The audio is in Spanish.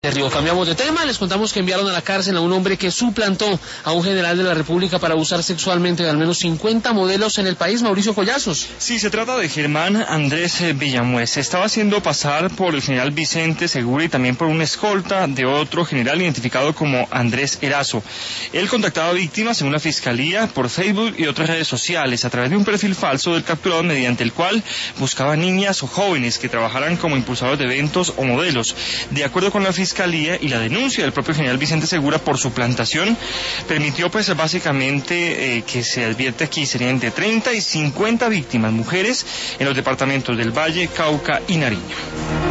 de Río. Cambiamos de tema, les contamos que enviaron a la cárcel a un hombre que suplantó a un general de la República para abusar sexualmente de al menos 50 modelos en el país. Mauricio Collazos. Sí, se trata de Germán Andrés Villamuez. Se estaba haciendo pasar por el general Vicente Segura y también por un escolta de otro general identificado como Andrés Erazo. Él contactaba a víctimas según la Fiscalía por Facebook y otras redes sociales a través de un perfil falso del capturado mediante el cual buscaba niñas o jóvenes que trabajaran como impulsadores de eventos o modelos. De acuerdo con la Fiscalía y la denuncia del propio general Vicente Segura por suplantación, permitió pues básicamente que se advierte aquí serían de 30 y 50 víctimas, mujeres, en los departamentos del Valle, Cauca y Nariño.